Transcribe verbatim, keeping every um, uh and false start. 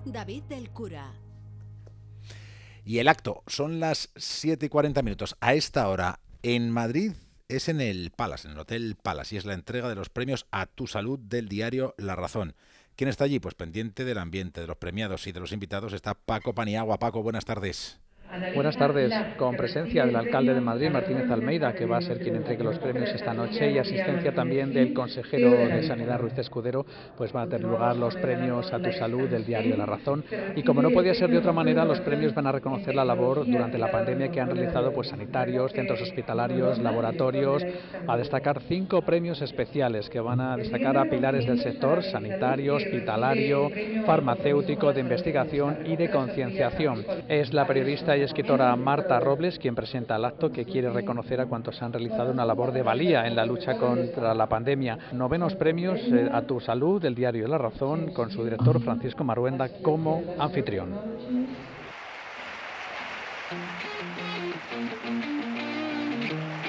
David del Cura. Y el acto, son las siete y cuarenta minutos. A esta hora, en Madrid, es en el Palace, en el Hotel Palace, y es la entrega de los premios A Tu Salud del diario La Razón. ¿Quién está allí? Pues pendiente del ambiente, de los premiados y de los invitados está Paco Paniagua. Paco, buenas tardes. Buenas tardes, con presencia del alcalde de Madrid, Martínez Almeida, que va a ser quien entregue los premios esta noche, y asistencia también del consejero de Sanidad, Ruiz Escudero, pues van a tener lugar los premios A Tu Salud del diario La Razón. Y como no podía ser de otra manera, los premios van a reconocer la labor durante la pandemia que han realizado pues sanitarios, centros hospitalarios, laboratorios, a destacar cinco premios especiales que van a destacar a pilares del sector sanitario, hospitalario, farmacéutico, de investigación y de concienciación. Es la periodista y escritora Marta Robles quien presenta el acto, que quiere reconocer a cuantos han realizado una labor de valía en la lucha contra la pandemia. Novenos premios eh, A Tu Salud del diario La Razón, con su director Francisco Maruenda como anfitrión.